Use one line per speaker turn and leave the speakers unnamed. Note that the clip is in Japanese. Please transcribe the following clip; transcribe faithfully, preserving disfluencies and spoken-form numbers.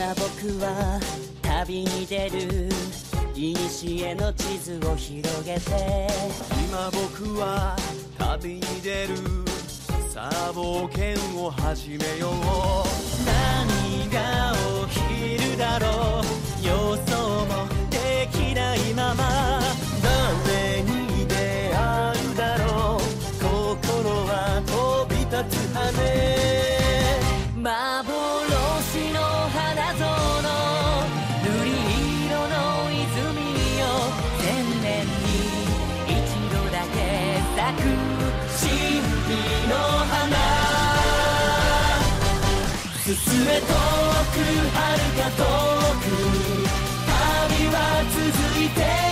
今僕は旅に出る古の地図を広げて
今僕は旅に出るさあ冒険を始めよう
何が起きるだろう予想もできないまま
誰に出会うだろう心は飛び立つ羽
幻の花園瑠璃色の泉よ千年に一度だけ咲く神秘の花進め遠く遥か遠く旅は続いて